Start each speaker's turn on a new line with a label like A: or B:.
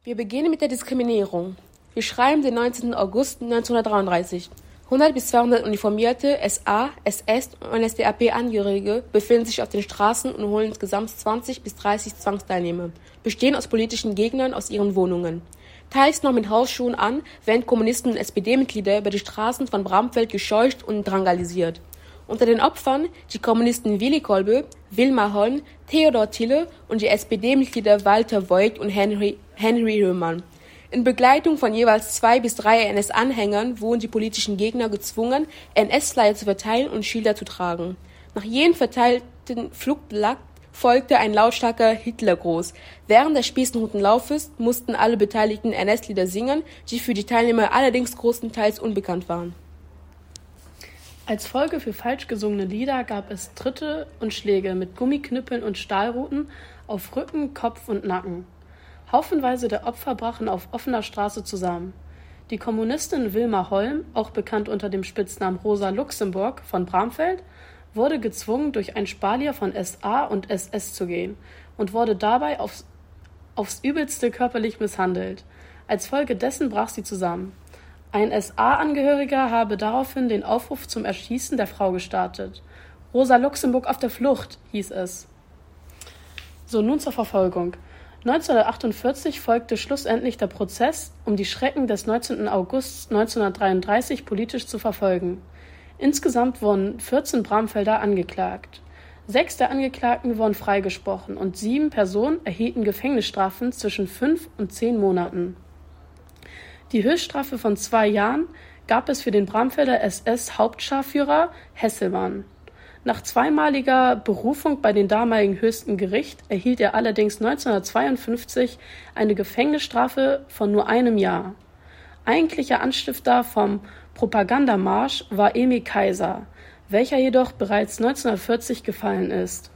A: Wir beginnen mit der Diskriminierung. Wir schreiben den 19. August 1933. 100 bis 200 uniformierte SA, SS und NSDAP-Angehörige befinden sich auf den Straßen und holen insgesamt 20 bis 30 Zwangsteilnehmer, bestehend aus politischen Gegnern aus ihren Wohnungen. Teils noch mit Hausschuhen an, werden Kommunisten und SPD-Mitglieder über die Straßen von Bramfeld gescheucht und drangalisiert. Unter den Opfern die Kommunisten Willy Kolbe, Wilmar Holm, Theodor Thiele und die SPD-Mitglieder Walter Voigt und Henry Höhmann. In Begleitung von jeweils 2 bis 3 NS-Anhängern wurden die politischen Gegner gezwungen, NS-Flyer zu verteilen und Schilder zu tragen. Nach jedem verteilten Flugblatt folgte ein lautstarker Hitlergruß. Während des Spießrutenlaufes mussten alle beteiligten NS-Lieder singen, die für die Teilnehmer allerdings großenteils unbekannt waren.
B: Als Folge für falsch gesungene Lieder gab es Tritte und Schläge mit Gummiknüppeln und Stahlruten auf Rücken, Kopf und Nacken. Haufenweise der Opfer brachen auf offener Straße zusammen. Die Kommunistin Wilmar Holm, auch bekannt unter dem Spitznamen Rosa Luxemburg von Bramfeld, wurde gezwungen, durch ein Spalier von SA und SS zu gehen und wurde dabei aufs Übelste körperlich misshandelt. Als Folge dessen brach sie zusammen. Ein SA-Angehöriger habe daraufhin den Aufruf zum Erschießen der Frau gestartet. Rosa Luxemburg auf der Flucht, hieß es. So, nun zur Verfolgung. 1948 folgte schlussendlich der Prozess, um die Schrecken des 19. August 1933 politisch zu verfolgen. Insgesamt wurden 14 Bramfelder angeklagt. 6 der Angeklagten wurden freigesprochen und 7 Personen erhielten Gefängnisstrafen zwischen 5 und 10 Monaten. Die Höchststrafe von 2 Jahren gab es für den Bramfelder SS-Hauptscharführer Hesselmann. Nach zweimaliger Berufung bei dem damaligen höchsten Gericht erhielt er allerdings 1952 eine Gefängnisstrafe von nur 1 Jahr. Eigentlicher Anstifter vom Propagandamarsch war Emil Kaiser, welcher jedoch bereits 1940 gefallen ist.